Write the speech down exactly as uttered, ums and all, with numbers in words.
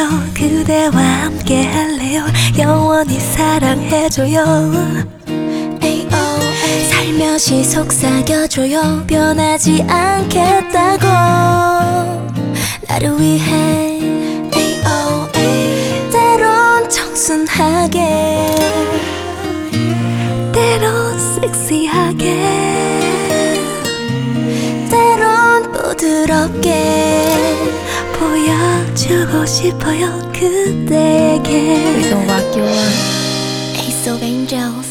할래요. 그대와 함께 할래요. 영원히 사랑해줘요. 살며시 속삭여줘요. 변하지 않겠다고 나를 위해 때론 청순하게 때론 섹시하게 때론 부드럽게 보여주고 싶어요 그대에게. We gon' rock your world. Ace of Angels.